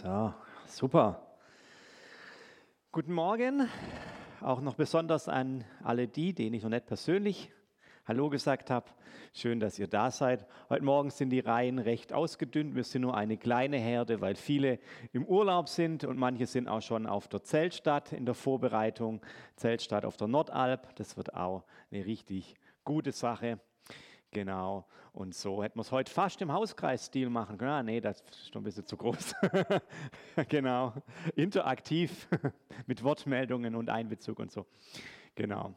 So, super. Guten Morgen, auch noch besonders an alle die, denen ich noch nicht persönlich Hallo gesagt habe. Schön, dass ihr da seid. Heute Morgen sind die Reihen recht ausgedünnt. Wir sind nur eine kleine Herde, weil viele im Urlaub sind und manche sind auch schon auf der Zeltstadt in der Vorbereitung. Zeltstadt auf der Nordalp, das wird auch eine richtig gute Sache. Genau, und so hätten wir es heute fast im Hauskreisstil machen können. Nee, das ist noch ein bisschen zu groß. Genau, interaktiv mit Wortmeldungen und Einbezug und so. Genau.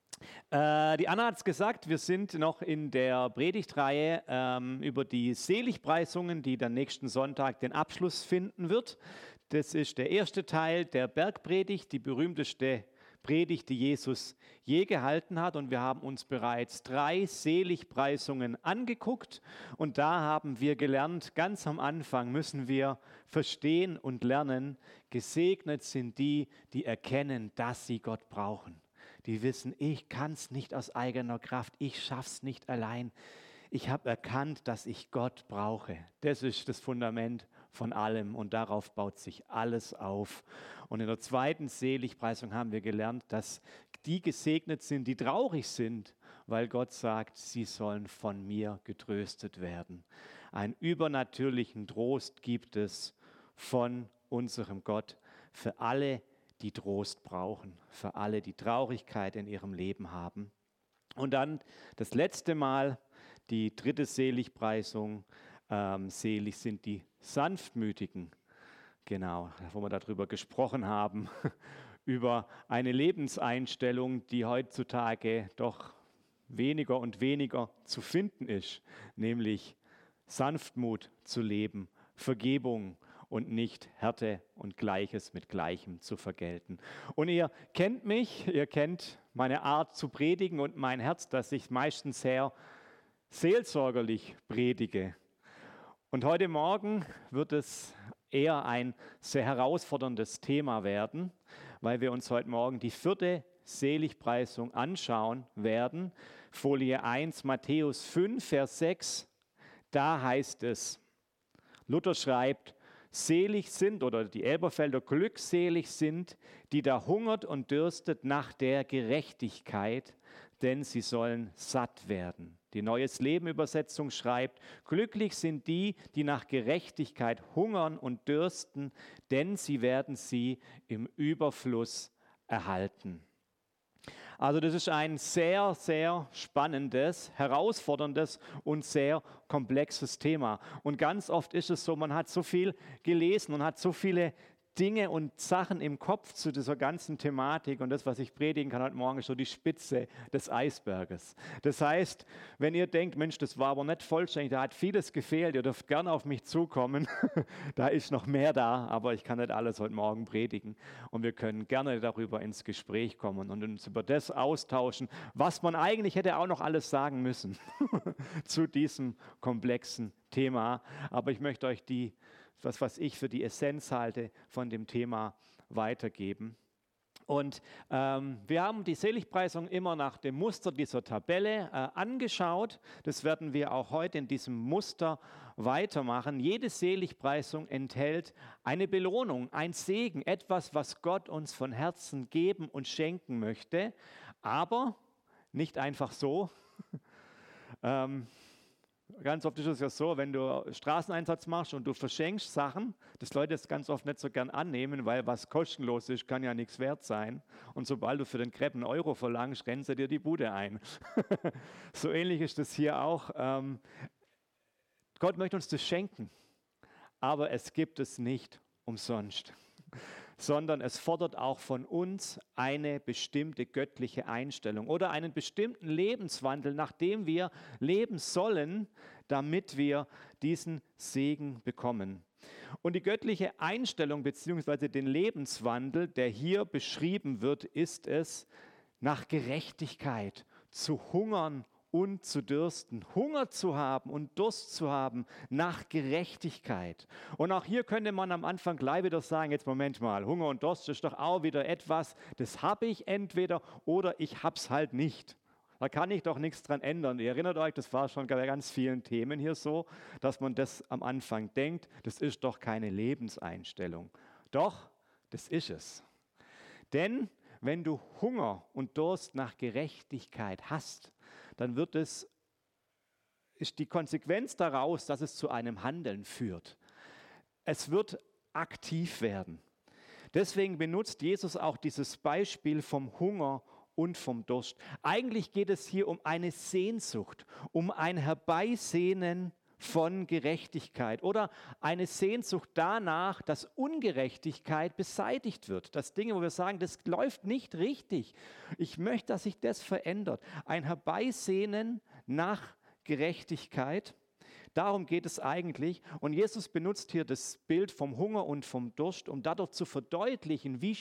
Die Anna hat es gesagt, wir sind noch in der Predigtreihe über die Seligpreisungen, die dann nächsten Sonntag den Abschluss finden wird. Das ist der erste Teil der Bergpredigt, die berühmteste Predigt, die Jesus je gehalten hat. Und wir haben uns bereits 3 Seligpreisungen angeguckt. Und da haben wir gelernt, ganz am Anfang müssen wir verstehen und lernen, gesegnet sind die, die erkennen, dass sie Gott brauchen. Die wissen, ich kann es nicht aus eigener Kraft, ich schaffe es nicht allein. Ich habe erkannt, dass ich Gott brauche. Das ist das Fundament von allem und darauf baut sich alles auf. Und in der zweiten Seligpreisung haben wir gelernt, dass die gesegnet sind, die traurig sind, weil Gott sagt, sie sollen von mir getröstet werden. Einen übernatürlichen Trost gibt es von unserem Gott für alle, die Trost brauchen, für alle, die Traurigkeit in ihrem Leben haben. Und dann das letzte Mal, die dritte Seligpreisung, selig sind die Sanftmütigen. Genau, wo wir darüber gesprochen haben, über eine Lebenseinstellung, die heutzutage doch weniger und weniger zu finden ist, nämlich Sanftmut zu leben, Vergebung und nicht Härte und Gleiches mit Gleichem zu vergelten. Und ihr kennt mich, ihr kennt meine Art zu predigen und mein Herz, dass ich meistens sehr seelsorgerlich predige. Und heute Morgen wird es eher ein sehr herausforderndes Thema werden, weil wir uns heute Morgen die 4. Seligpreisung anschauen werden. Folie 1, Matthäus 5, Vers 6, da heißt es, Luther schreibt, selig sind, oder die Elberfelder glückselig sind, die da hungert und dürstet nach der Gerechtigkeit, denn sie sollen satt werden. Die Neues Leben Übersetzung schreibt, glücklich sind die, die nach Gerechtigkeit hungern und dürsten, denn sie werden sie im Überfluss erhalten. Also das ist ein sehr, sehr spannendes, herausforderndes und sehr komplexes Thema. Und ganz oft ist es so, man hat so viel gelesen und hat so viele Dinge und Sachen im Kopf zu dieser ganzen Thematik. Und das, was ich predigen kann heute Morgen, ist so die Spitze des Eisberges. Das heißt, wenn ihr denkt, Mensch, das war aber nicht vollständig, da hat vieles gefehlt, ihr dürft gerne auf mich zukommen. Da ist noch mehr da, aber ich kann nicht alles heute Morgen predigen. Und wir können gerne darüber ins Gespräch kommen und uns über das austauschen, was man eigentlich hätte auch noch alles sagen müssen zu diesem komplexen Thema. Aber ich möchte euch was ich für die Essenz halte, von dem Thema weitergeben. Und wir haben die Seligpreisung immer nach dem Muster dieser Tabelle angeschaut. Das werden wir auch heute in diesem Muster weitermachen. Jede Seligpreisung enthält eine Belohnung, ein Segen, etwas, was Gott uns von Herzen geben und schenken möchte. Aber nicht einfach so. Ganz oft ist es ja so, wenn du Straßeneinsatz machst und du verschenkst Sachen, dass Leute es ganz oft nicht so gern annehmen, weil was kostenlos ist, kann ja nichts wert sein. Und sobald du für den Crepe 1 Euro verlangst, rennen sie dir die Bude ein. So ähnlich ist es hier auch. Gott möchte uns das schenken, aber es gibt es nicht umsonst, sondern es fordert auch von uns eine bestimmte göttliche Einstellung oder einen bestimmten Lebenswandel, nach dem wir leben sollen, damit wir diesen Segen bekommen. Und die göttliche Einstellung bzw. den Lebenswandel, der hier beschrieben wird, ist es, nach Gerechtigkeit zu hungern und zu dürsten, Hunger zu haben und Durst zu haben nach Gerechtigkeit. Und auch hier könnte man am Anfang gleich wieder sagen, jetzt Moment mal, Hunger und Durst ist doch auch wieder etwas, das habe ich entweder oder ich habe es halt nicht. Da kann ich doch nichts dran ändern. Ihr erinnert euch, das war schon bei ganz vielen Themen hier so, dass man das am Anfang denkt, das ist doch keine Lebenseinstellung. Doch, das ist es. Denn wenn du Hunger und Durst nach Gerechtigkeit hast, dann ist die Konsequenz daraus, dass es zu einem Handeln führt. Es wird aktiv werden. Deswegen benutzt Jesus auch dieses Beispiel vom Hunger und vom Durst. Eigentlich geht es hier um eine Sehnsucht, um ein Herbeisehnen von Gerechtigkeit oder eine Sehnsucht danach, dass Ungerechtigkeit beseitigt wird. Das Dinge, wo wir sagen, das läuft nicht richtig. Ich möchte, dass sich das verändert. Ein Herbeisehnen nach Gerechtigkeit. Darum geht es eigentlich. Und Jesus benutzt hier das Bild vom Hunger und vom Durst, um dadurch zu verdeutlichen, wie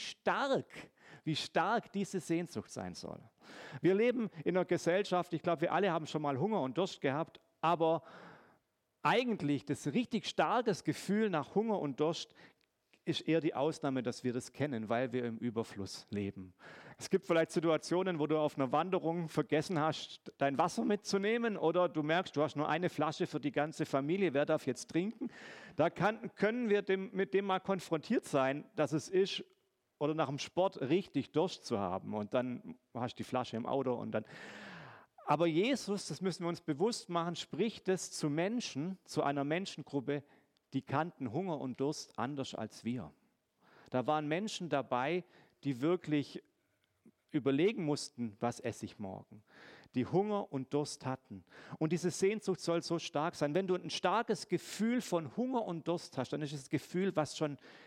stark diese Sehnsucht sein soll. Wir leben in einer Gesellschaft, ich glaube, wir alle haben schon mal Hunger und Durst gehabt, aber eigentlich das richtig starkes Gefühl nach Hunger und Durst ist eher die Ausnahme, dass wir das kennen, weil wir im Überfluss leben. Es gibt vielleicht Situationen, wo du auf einer Wanderung vergessen hast, dein Wasser mitzunehmen oder du merkst, du hast nur eine Flasche für die ganze Familie, wer darf jetzt trinken? Da können wir mit dem mal konfrontiert sein, dass es ist, oder nach dem Sport richtig Durst zu haben und dann hast du die Flasche im Auto und dann. Aber Jesus, das müssen wir uns bewusst machen, spricht es zu Menschen, zu einer Menschengruppe, die kannten Hunger und Durst anders als wir. Da waren Menschen dabei, die wirklich überlegen mussten, was esse ich morgen, die Hunger und Durst hatten. Und diese Sehnsucht soll so stark sein. Wenn du ein starkes Gefühl von Hunger und Durst hast, dann ist es das Gefühl, was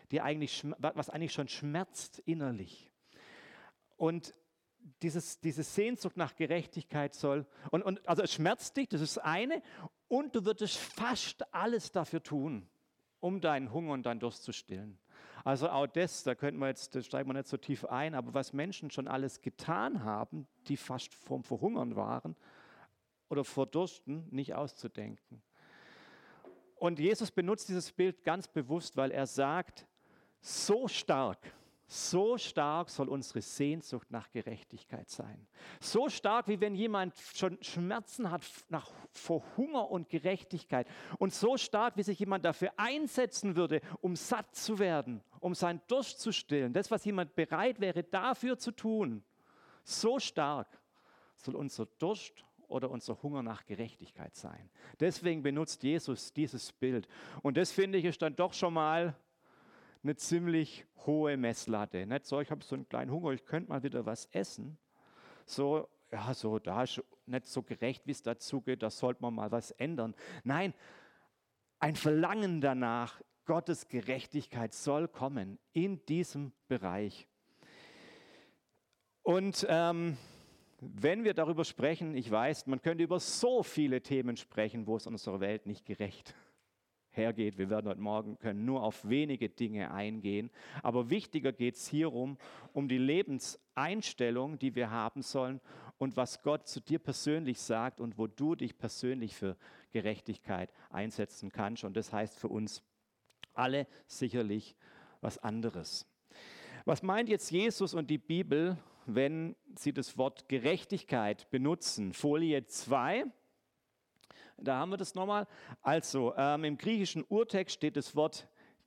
eigentlich schon schmerzt innerlich. Und diese Sehnsucht nach Gerechtigkeit also es schmerzt dich, das ist das eine, und du würdest fast alles dafür tun, um deinen Hunger und deinen Durst zu stillen. Also auch das steigen wir nicht so tief ein, aber was Menschen schon alles getan haben, die fast vorm Verhungern waren oder vor Dursten, nicht auszudenken. Und Jesus benutzt dieses Bild ganz bewusst, weil er sagt, so stark soll unsere Sehnsucht nach Gerechtigkeit sein. So stark, wie wenn jemand schon Schmerzen hat vor Hunger und Gerechtigkeit. Und so stark, wie sich jemand dafür einsetzen würde, um satt zu werden, um seinen Durst zu stillen. Das, was jemand bereit wäre, dafür zu tun. So stark soll unser Durst oder unser Hunger nach Gerechtigkeit sein. Deswegen benutzt Jesus dieses Bild. Und das, finde ich, ist dann doch schon mal eine ziemlich hohe Messlatte. Nicht so, ich habe so einen kleinen Hunger, ich könnte mal wieder was essen. Da ist nicht so gerecht, wie es dazu geht, da sollte man mal was ändern. Nein, ein Verlangen danach, Gottes Gerechtigkeit soll kommen in diesem Bereich. Und wenn wir darüber sprechen, ich weiß, man könnte über so viele Themen sprechen, wo es in unserer Welt nicht gerecht hergeht. Wir werden heute Morgen können nur auf wenige Dinge eingehen. Aber wichtiger geht es hierum, um die Lebenseinstellung, die wir haben sollen und was Gott zu dir persönlich sagt und wo du dich persönlich für Gerechtigkeit einsetzen kannst. Und das heißt für uns alle sicherlich was anderes. Was meint jetzt Jesus und die Bibel, wenn sie das Wort Gerechtigkeit benutzen? Folie 2. Da haben wir das nochmal. Also im griechischen Urtext steht das Wort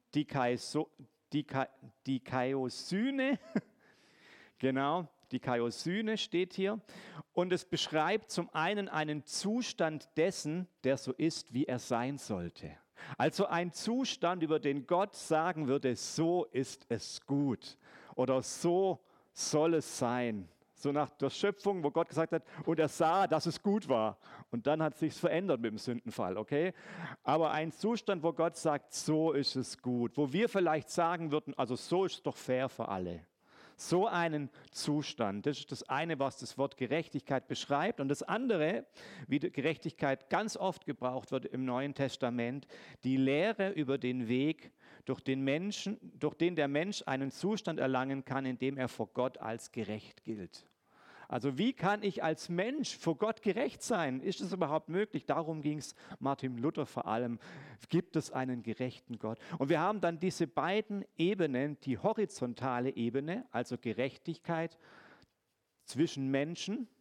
Dikaiosyne. Genau, Dikaiosyne steht hier. Und es beschreibt zum einen Zustand dessen, der so ist, wie er sein sollte. Also ein Zustand, über den Gott sagen würde, so ist es gut oder so soll es sein. So nach der Schöpfung, wo Gott gesagt hat, und er sah, dass es gut war. Und dann hat es sich verändert mit dem Sündenfall, okay? Aber ein Zustand, wo Gott sagt, so ist es gut. Wo wir vielleicht sagen würden, also so ist es doch fair für alle. So einen Zustand, das ist das eine, was das Wort Gerechtigkeit beschreibt. Und das andere, wie Gerechtigkeit ganz oft gebraucht wird im Neuen Testament, die Lehre über den Weg, durch den der Mensch einen Zustand erlangen kann, in dem er vor Gott als gerecht gilt. Also wie kann ich als Mensch vor Gott gerecht sein? Ist es überhaupt möglich? Darum ging es Martin Luther vor allem. Gibt es einen gerechten Gott? Und wir haben dann diese beiden Ebenen, die horizontale Ebene, also Gerechtigkeit zwischen Menschen,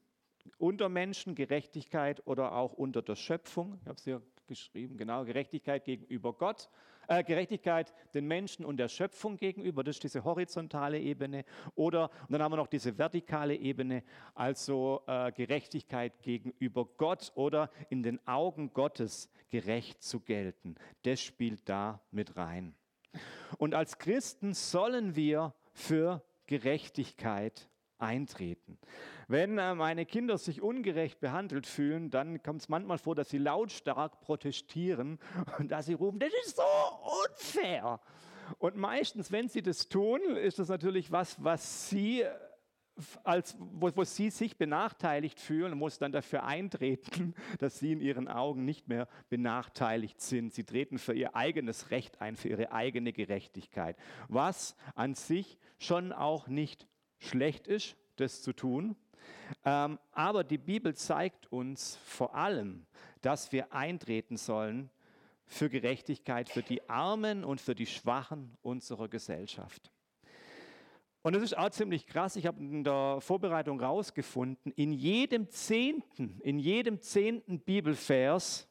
unter Menschen, Gerechtigkeit oder auch unter der Schöpfung. Ich habe es hier geschrieben, genau, Gerechtigkeit gegenüber Gott, Gerechtigkeit den Menschen und der Schöpfung gegenüber, das ist diese horizontale Ebene. Und dann haben wir noch diese vertikale Ebene, also Gerechtigkeit gegenüber Gott oder in den Augen Gottes gerecht zu gelten. Das spielt da mit rein. Und als Christen sollen wir für Gerechtigkeit eintreten. Wenn meine Kinder sich ungerecht behandelt fühlen, dann kommt es manchmal vor, dass sie lautstark protestieren und dass sie rufen, das ist so unfair. Und meistens, wenn sie das tun, ist das natürlich was sie wo sie sich benachteiligt fühlen und muss dann dafür eintreten, dass sie in ihren Augen nicht mehr benachteiligt sind. Sie treten für ihr eigenes Recht ein, für ihre eigene Gerechtigkeit, was an sich schon auch nicht schlecht ist, das zu tun. Aber die Bibel zeigt uns vor allem, dass wir eintreten sollen für Gerechtigkeit, für die Armen und für die Schwachen unserer Gesellschaft. Und das ist auch ziemlich krass. Ich habe in der Vorbereitung herausgefunden, in jedem zehnten Bibelvers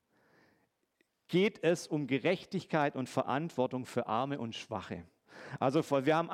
geht es um Gerechtigkeit und Verantwortung für Arme und Schwache. Also wir haben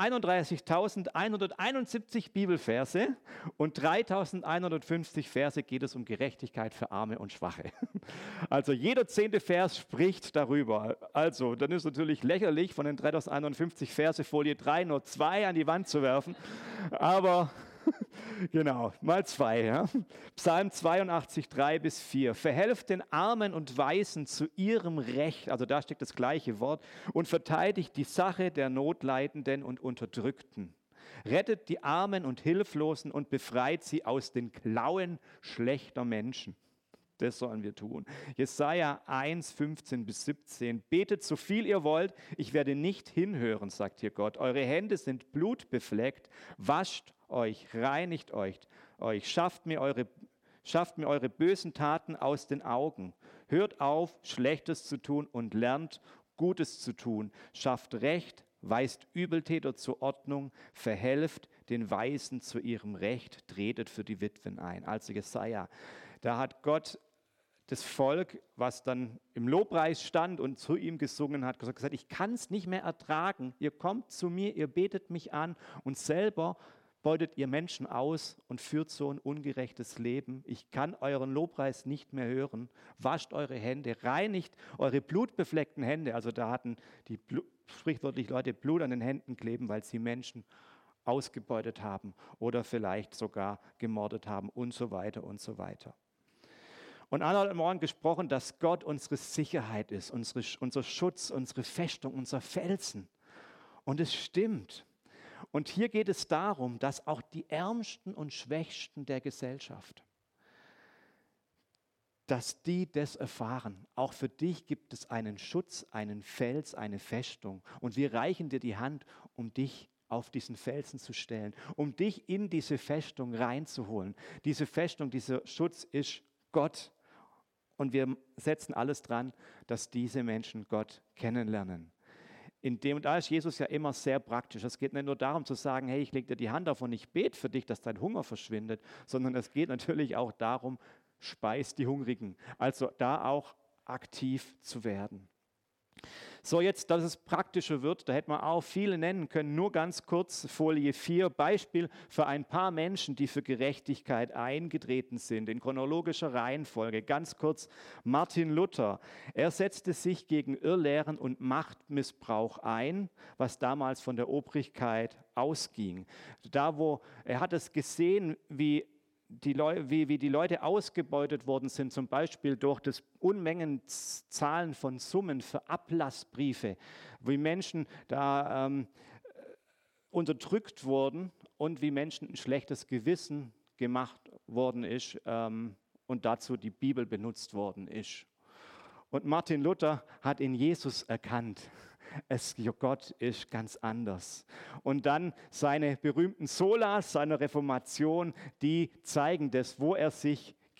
31.171 Bibelverse und 3.150 Verse geht es um Gerechtigkeit für Arme und Schwache. Also jeder 10. Vers spricht darüber. Also dann ist natürlich lächerlich, von den 3.151 Verse Folie 3 nur 2 an die Wand zu werfen, aber genau, mal 2. Ja? Psalm 82, 3-4. Verhelft den Armen und Waisen zu ihrem Recht, also da steckt das gleiche Wort, und verteidigt die Sache der Notleidenden und Unterdrückten. Rettet die Armen und Hilflosen und befreit sie aus den Klauen schlechter Menschen. Das sollen wir tun. Jesaja 1, 15-17. Betet so viel ihr wollt, ich werde nicht hinhören, sagt hier Gott. Eure Hände sind blutbefleckt, wascht euch, reinigt euch, schafft mir eure bösen Taten aus den Augen. Hört auf, Schlechtes zu tun und lernt, Gutes zu tun. Schafft Recht, weist Übeltäter zur Ordnung, verhelft den Weisen zu ihrem Recht, tretet für die Witwen ein. Also Jesaja, da hat Gott das Volk, was dann im Lobpreis stand und zu ihm gesungen hat, gesagt, ich kann es nicht mehr ertragen. Ihr kommt zu mir, ihr betet mich an und selber beutet ihr Menschen aus und führt so ein ungerechtes Leben. Ich kann euren Lobpreis nicht mehr hören. Wascht eure Hände, reinigt eure blutbefleckten Hände. Also da hatten die sprichwörtlich Leute Blut an den Händen kleben, weil sie Menschen ausgebeutet haben oder vielleicht sogar gemordet haben und so weiter und so weiter. Und Anna hat morgen gesprochen, dass Gott unsere Sicherheit ist, unser Schutz, unsere Festung, unser Felsen. Und es stimmt. Und hier geht es darum, dass auch die Ärmsten und Schwächsten der Gesellschaft, dass die das erfahren. Auch für dich gibt es einen Schutz, einen Fels, eine Festung. Und wir reichen dir die Hand, um dich auf diesen Felsen zu stellen, um dich in diese Festung reinzuholen. Diese Festung, dieser Schutz ist Gott. Und wir setzen alles dran, dass diese Menschen Gott kennenlernen. Da ist Jesus ja immer sehr praktisch. Es geht nicht nur darum zu sagen, hey, ich lege dir die Hand auf und ich bete für dich, dass dein Hunger verschwindet, sondern es geht natürlich auch darum, speist die Hungrigen. Also da auch aktiv zu werden. So, jetzt, dass es praktischer wird, da hätte man auch viele nennen können, nur ganz kurz, Folie 4, Beispiel für ein paar Menschen, die für Gerechtigkeit eingetreten sind, in chronologischer Reihenfolge. Ganz kurz, Martin Luther, er setzte sich gegen Irrlehren und Machtmissbrauch ein, was damals von der Obrigkeit ausging. Er hat es gesehen, wie die Leute ausgebeutet worden sind, zum Beispiel durch das Unmengen Zahlen von Summen für Ablassbriefe, wie Menschen da unterdrückt wurden und wie Menschen ein schlechtes Gewissen gemacht worden ist und dazu die Bibel benutzt worden ist. Und Martin Luther hat in Jesus erkannt, Gott ist ganz anders. Und dann seine berühmten Solas seiner Reformation, die zeigen das, wo er sich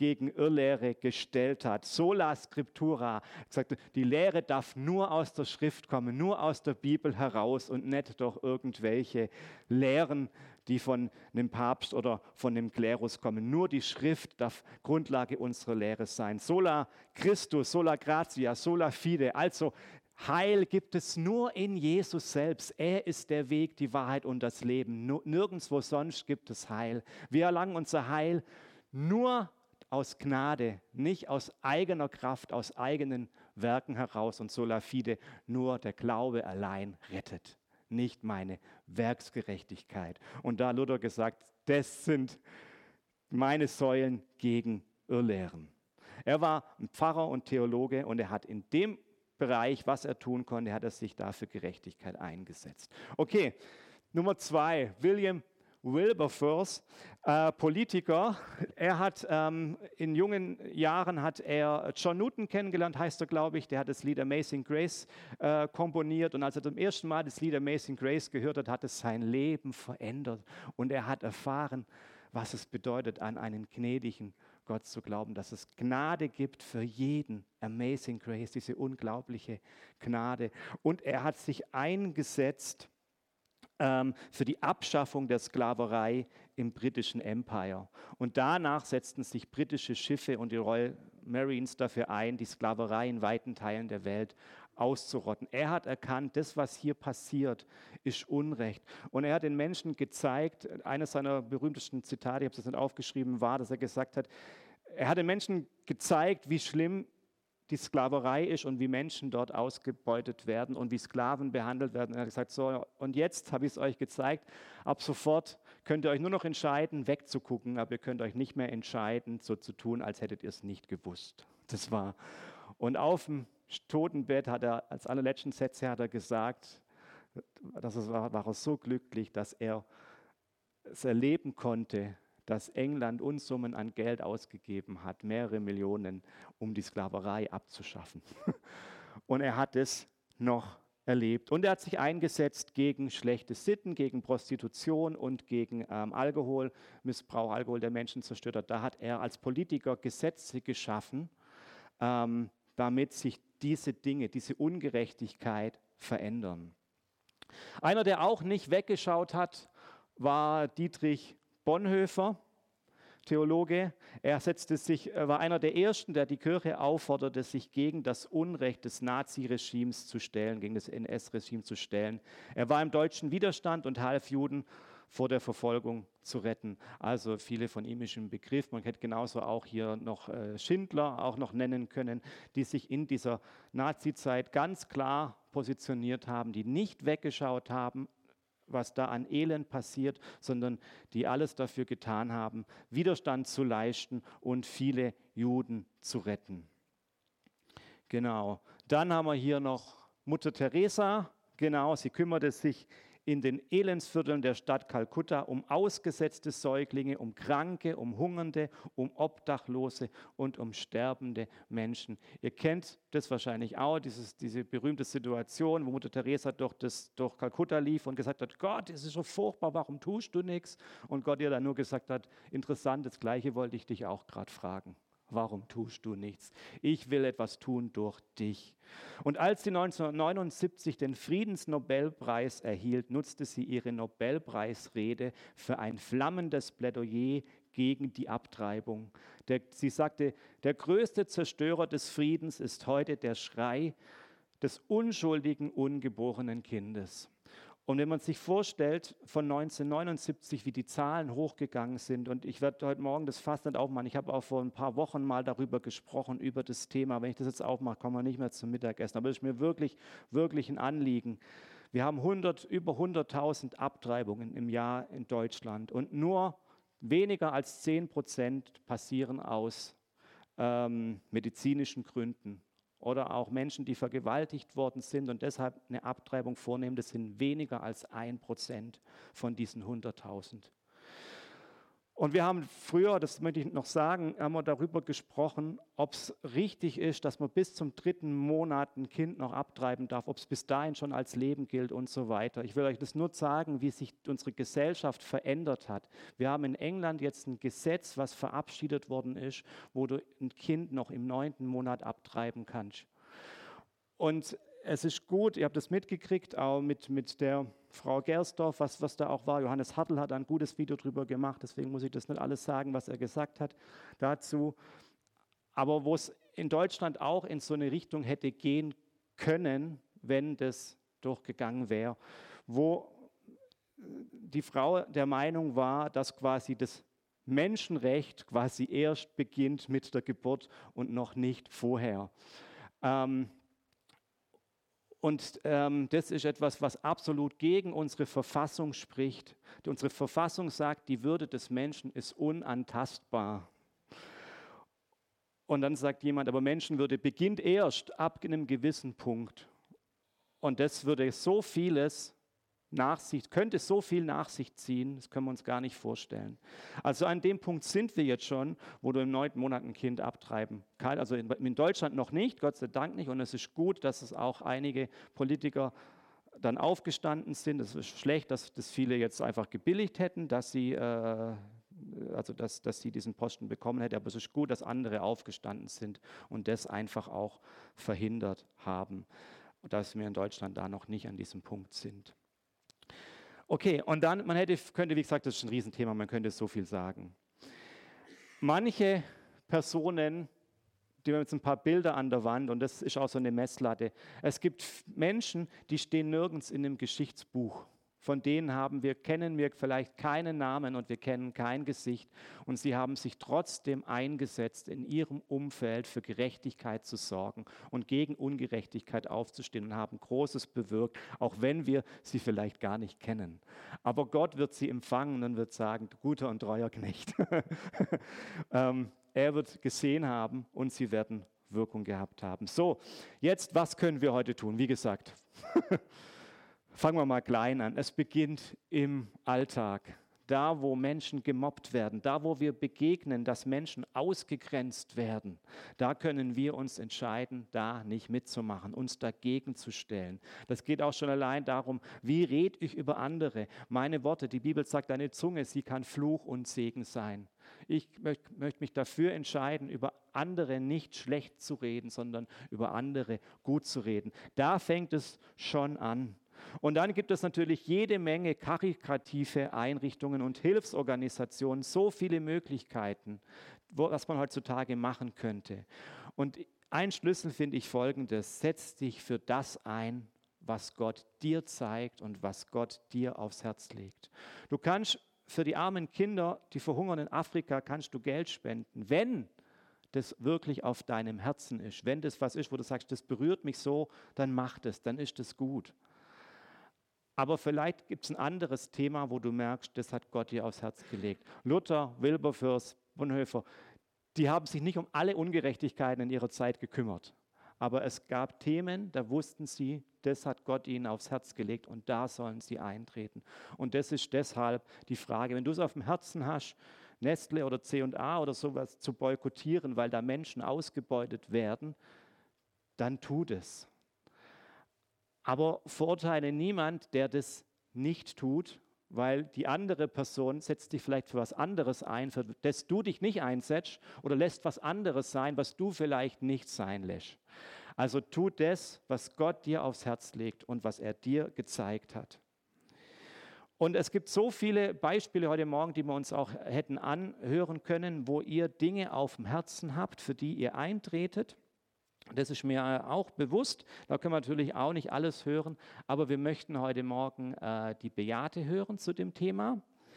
gegen Irrlehre gestellt hat. Sola Scriptura, sagt, die Lehre darf nur aus der Schrift kommen, nur aus der Bibel heraus und nicht durch irgendwelche Lehren, die von einem Papst oder von dem Klerus kommen. Nur die Schrift darf Grundlage unserer Lehre sein. Sola Christus, sola gratia, sola fide. Also Heil gibt es nur in Jesus selbst. Er ist der Weg, die Wahrheit und das Leben. Nirgendwo sonst gibt es Heil. Wir erlangen unser Heil nur aus Gnade, nicht aus eigener Kraft, aus eigenen Werken heraus. Und sola fide, nur der Glaube allein rettet, nicht meine Werksgerechtigkeit. Und da hat Luther gesagt, das sind meine Säulen gegen Irrlehren. Er war ein Pfarrer und Theologe und er hat in dem Bereich, was er tun konnte, hat er sich da für Gerechtigkeit eingesetzt. Okay, Nummer 2, William Wilberforce, Politiker. Er hat in jungen Jahren hat er John Newton kennengelernt, heißt er, glaube ich. Der hat das Lied Amazing Grace komponiert. Und als er zum ersten Mal das Lied Amazing Grace gehört hat, hat es sein Leben verändert. Und er hat erfahren, was es bedeutet, an einen gnädigen Gott zu glauben, dass es Gnade gibt für jeden. Amazing Grace, diese unglaubliche Gnade. Und er hat sich eingesetzt für die Abschaffung der Sklaverei im britischen Empire. Und danach setzten sich britische Schiffe und die Royal Marines dafür ein, die Sklaverei in weiten Teilen der Welt auszurotten. Er hat erkannt, das, was hier passiert, ist Unrecht. Und er hat den Menschen gezeigt, eines seiner berühmtesten Zitate, ich habe es nicht aufgeschrieben, war, dass er gesagt hat, er hat den Menschen gezeigt, wie schlimm die Sklaverei ist und wie Menschen dort ausgebeutet werden und wie Sklaven behandelt werden. Und er hat gesagt, so, und jetzt habe ich es euch gezeigt, ab sofort könnt ihr euch nur noch entscheiden, wegzugucken, aber ihr könnt euch nicht mehr entscheiden, so zu tun, als hättet ihr es nicht gewusst. Das war. Und auf dem Totenbett hat er, als allerletzten Sätze hat er gesagt, war er so glücklich, dass er es erleben konnte, dass England Unsummen an Geld ausgegeben hat, mehrere Millionen, um die Sklaverei abzuschaffen. Und er hat es noch erlebt. Und er hat sich eingesetzt gegen schlechte Sitten, gegen Prostitution und gegen Alkoholmissbrauch, Alkohol, der Menschen zerstört hat. Da hat er als Politiker Gesetze geschaffen, damit sich diese Dinge, diese Ungerechtigkeit verändern. Einer, der auch nicht weggeschaut hat, war Dietrich Bonhoeffer, Theologe. Er war einer der Ersten, der die Kirche aufforderte, sich gegen das Unrecht des Naziregimes zu stellen, gegen das NS-Regime zu stellen. Er war im deutschen Widerstand und half Juden vor der Verfolgung zu retten. Also viele von ihm ist im Begriff. Man hätte genauso auch hier noch Schindler auch noch nennen können, die sich in dieser Nazizeit ganz klar positioniert haben, die nicht weggeschaut haben, was da an Elend passiert, sondern die alles dafür getan haben, Widerstand zu leisten und viele Juden zu retten. Genau. Dann haben wir hier noch Mutter Teresa. Genau, sie kümmerte sich in den Elendsvierteln der Stadt Kalkutta um ausgesetzte Säuglinge, um Kranke, um Hungernde, um Obdachlose und um sterbende Menschen. Ihr kennt das wahrscheinlich auch, diese berühmte Situation, wo Mutter Teresa durch Kalkutta lief und gesagt hat, Gott, es ist so furchtbar, warum tust du nichts? Und Gott ihr dann nur gesagt hat, interessant, das Gleiche wollte ich dich auch gerade fragen. Warum tust du nichts? Ich will etwas tun durch dich. Und als sie 1979 den Friedensnobelpreis erhielt, nutzte sie ihre Nobelpreisrede für ein flammendes Plädoyer gegen die Abtreibung. Sie sagte, der größte Zerstörer des Friedens ist heute der Schrei des unschuldigen, ungeborenen Kindes. Und wenn man sich vorstellt, von 1979, wie die Zahlen hochgegangen sind, und ich werde heute Morgen das fast nicht aufmachen, ich habe auch vor ein paar Wochen mal darüber gesprochen, über das Thema, wenn ich das jetzt aufmache, kommen wir nicht mehr zum Mittagessen, aber es ist mir wirklich, wirklich ein Anliegen. Wir haben über 100.000 Abtreibungen im Jahr in Deutschland und nur weniger als 10% passieren aus medizinischen Gründen. Oder auch Menschen, die vergewaltigt worden sind und deshalb eine Abtreibung vornehmen, das sind weniger als 1% von diesen 100.000. Und wir haben früher, das möchte ich noch sagen, haben wir darüber gesprochen, ob es richtig ist, dass man bis zum 3. Monat ein Kind noch abtreiben darf, ob es bis dahin schon als Leben gilt und so weiter. Ich will euch das nur sagen, wie sich unsere Gesellschaft verändert hat. Wir haben in England jetzt ein Gesetz, was verabschiedet worden ist, wo du ein Kind noch im 9. Monat abtreiben kannst. Und es ist gut, ihr habt das mitgekriegt, auch mit der Frau Gersdorf, was da auch war. Johannes Hartl hat ein gutes Video darüber gemacht, deswegen muss ich das nicht alles sagen, was er gesagt hat dazu. Aber wo es in Deutschland auch in so eine Richtung hätte gehen können, wenn das durchgegangen wäre, wo die Frau der Meinung war, dass quasi das Menschenrecht quasi erst beginnt mit der Geburt und noch nicht vorher. Das ist etwas, was absolut gegen unsere Verfassung spricht. Unsere Verfassung sagt, die Würde des Menschen ist unantastbar. Und dann sagt jemand, aber Menschenwürde beginnt erst ab einem gewissen Punkt. Und das würde so vieles könnte so viel nach sich ziehen, das können wir uns gar nicht vorstellen. Also an dem Punkt sind wir jetzt schon, wo du im 9. Monat ein Kind abtreiben kannst. Also in Deutschland noch nicht, Gott sei Dank nicht. Und es ist gut, dass es auch einige Politiker dann aufgestanden sind. Es ist schlecht, dass das viele jetzt einfach gebilligt hätten, dass sie diesen Posten bekommen hätten. Aber es ist gut, dass andere aufgestanden sind und das einfach auch verhindert haben. Und dass wir in Deutschland da noch nicht an diesem Punkt sind. Okay, und dann, könnte, wie gesagt, das ist ein Riesenthema, man könnte so viel sagen. Manche Personen, die haben jetzt ein paar Bilder an der Wand und das ist auch so eine Messlatte. Es gibt Menschen, die stehen nirgends in einem Geschichtsbuch. Von denen kennen wir vielleicht keinen Namen und wir kennen kein Gesicht. Und sie haben sich trotzdem eingesetzt, in ihrem Umfeld für Gerechtigkeit zu sorgen und gegen Ungerechtigkeit aufzustehen und haben Großes bewirkt, auch wenn wir sie vielleicht gar nicht kennen. Aber Gott wird sie empfangen und wird sagen, guter und treuer Knecht. Er wird gesehen haben und sie werden Wirkung gehabt haben. So, jetzt, was können wir heute tun? Wie gesagt, fangen wir mal klein an. Es beginnt im Alltag. Da, wo Menschen gemobbt werden, da, wo wir begegnen, dass Menschen ausgegrenzt werden, da können wir uns entscheiden, da nicht mitzumachen, uns dagegen zu stellen. Das geht auch schon allein darum, wie rede ich über andere. Meine Worte, die Bibel sagt, deine Zunge, sie kann Fluch und Segen sein. Ich möchte mich dafür entscheiden, über andere nicht schlecht zu reden, sondern über andere gut zu reden. Da fängt es schon an. Und dann gibt es natürlich jede Menge karitative Einrichtungen und Hilfsorganisationen, so viele Möglichkeiten, was man heutzutage machen könnte. Und ein Schlüssel finde ich folgendes: Setz dich für das ein, was Gott dir zeigt und was Gott dir aufs Herz legt. Du kannst für die armen Kinder, die verhungern in Afrika, kannst du Geld spenden, wenn das wirklich auf deinem Herzen ist. Wenn das was ist, wo du sagst, das berührt mich so, dann mach das, dann ist das gut. Aber vielleicht gibt es ein anderes Thema, wo du merkst, das hat Gott dir aufs Herz gelegt. Luther, Wilberforce, Bonhoeffer, die haben sich nicht um alle Ungerechtigkeiten in ihrer Zeit gekümmert. Aber es gab Themen, da wussten sie, das hat Gott ihnen aufs Herz gelegt und da sollen sie eintreten. Und das ist deshalb die Frage, wenn du es auf dem Herzen hast, Nestle oder C&A oder sowas zu boykottieren, weil da Menschen ausgebeutet werden, dann tu das. Aber verurteile niemand, der das nicht tut, weil die andere Person setzt dich vielleicht für was anderes ein, für das du dich nicht einsetzt, oder lässt was anderes sein, was du vielleicht nicht sein lässt. Also tu das, was Gott dir aufs Herz legt und was er dir gezeigt hat. Und es gibt so viele Beispiele heute Morgen, die wir uns auch hätten anhören können, wo ihr Dinge auf dem Herzen habt, für die ihr eintretet. Das ist mir auch bewusst, da können wir natürlich auch nicht alles hören, aber wir möchten heute Morgen die Beate hören zu dem Thema.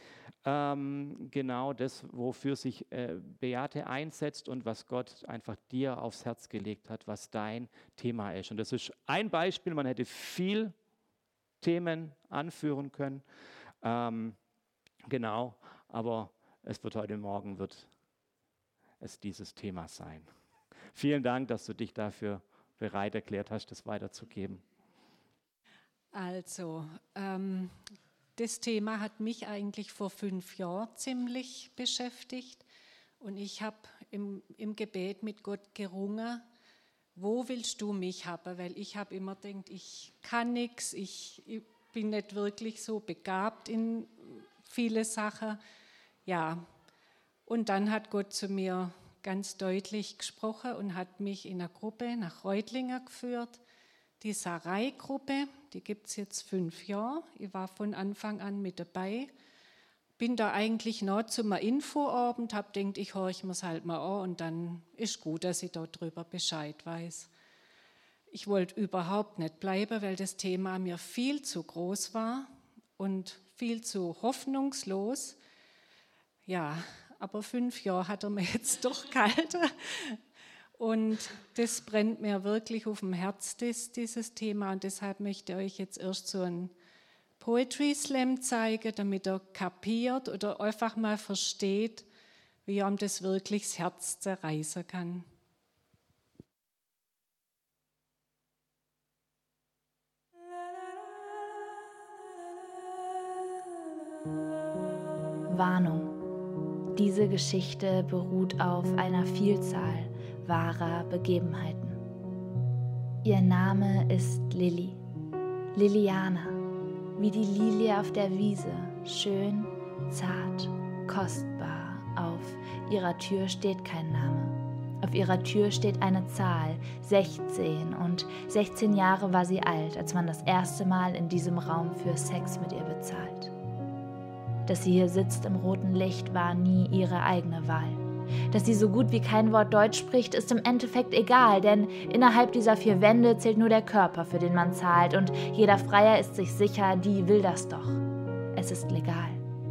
Genau das, wofür sich Beate einsetzt und was Gott einfach dir aufs Herz gelegt hat, was dein Thema ist. Und das ist ein Beispiel, man hätte viel Themen anführen können, genau, aber heute Morgen wird es dieses Thema sein. Vielen Dank, dass du dich dafür bereit erklärt hast, das weiterzugeben. Also, das Thema hat mich eigentlich vor 5 Jahren ziemlich beschäftigt. Und ich habe im Gebet mit Gott gerungen, wo willst du mich haben? Weil ich habe immer gedacht, ich kann nichts, ich bin nicht wirklich so begabt in viele Sachen. Ja, und dann hat Gott zu mir ganz deutlich gesprochen und hat mich in eine Gruppe nach Reutlingen geführt. Die Sarai-Gruppe, die gibt es jetzt 5 Jahre. Ich war von Anfang an mit dabei. Bin da eigentlich noch zum Infoabend, habe gedacht, ich horche mir es halt mal an und dann ist gut, dass ich darüber Bescheid weiß. Ich wollte überhaupt nicht bleiben, weil das Thema mir viel zu groß war und viel zu hoffnungslos. Ja, aber 5 Jahre hat er mir jetzt doch gehalten. Und das brennt mir wirklich auf dem Herz, dieses Thema. Und deshalb möchte ich euch jetzt erst so einen Poetry Slam zeigen, damit ihr kapiert oder einfach mal versteht, wie ihm das wirklich das Herz zerreißen kann. Warnung. Diese Geschichte beruht auf einer Vielzahl wahrer Begebenheiten. Ihr Name ist Lilly, Liliana, wie die Lilie auf der Wiese, schön, zart, kostbar. Auf ihrer Tür steht kein Name. Auf ihrer Tür steht eine Zahl, 16, und 16 Jahre war sie alt, als man das erste Mal in diesem Raum für Sex mit ihr bezahlt. Dass sie hier sitzt im roten Licht, war nie ihre eigene Wahl. Dass sie so gut wie kein Wort Deutsch spricht, ist im Endeffekt egal, denn innerhalb dieser 4 Wände zählt nur der Körper, für den man zahlt, und jeder Freier ist sich sicher, die will das doch. Es ist legal.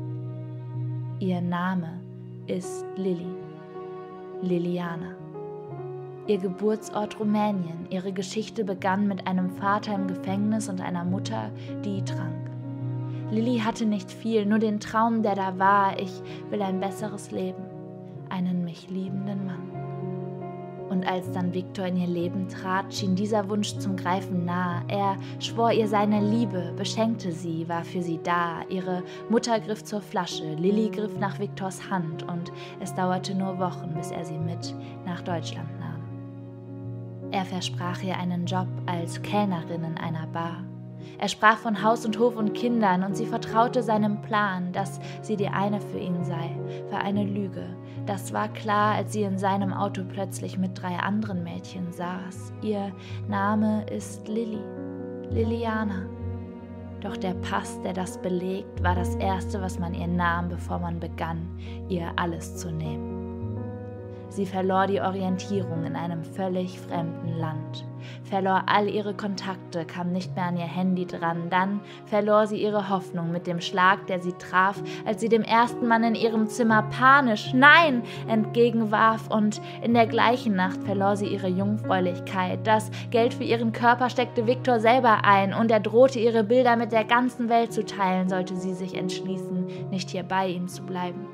Ihr Name ist Lilly, Liliana. Ihr Geburtsort Rumänien, ihre Geschichte begann mit einem Vater im Gefängnis und einer Mutter, die trank. Lilly hatte nicht viel, nur den Traum, der da war: ich will ein besseres Leben, einen mich liebenden Mann. Und als dann Viktor in ihr Leben trat, schien dieser Wunsch zum Greifen nah. Er schwor ihr seine Liebe, beschenkte sie, war für sie da. Ihre Mutter griff zur Flasche, Lilly griff nach Viktors Hand, und es dauerte nur Wochen, bis er sie mit nach Deutschland nahm. Er versprach ihr einen Job als Kellnerin in einer Bar. Er sprach von Haus und Hof und Kindern, und sie vertraute seinem Plan, dass sie die eine für ihn sei, war eine Lüge. Das war klar, als sie in seinem Auto plötzlich mit 3 anderen Mädchen saß. Ihr Name ist Lilly, Liliana. Doch der Pass, der das belegt, war das Erste, was man ihr nahm, bevor man begann, ihr alles zu nehmen. Sie verlor die Orientierung in einem völlig fremden Land, verlor all ihre Kontakte, kam nicht mehr an ihr Handy dran. Dann verlor sie ihre Hoffnung mit dem Schlag, der sie traf, als sie dem ersten Mann in ihrem Zimmer panisch »Nein!« entgegenwarf. Und in der gleichen Nacht verlor sie ihre Jungfräulichkeit. Das Geld für ihren Körper steckte Viktor selber ein, und er drohte, ihre Bilder mit der ganzen Welt zu teilen, sollte sie sich entschließen, nicht hier bei ihm zu bleiben.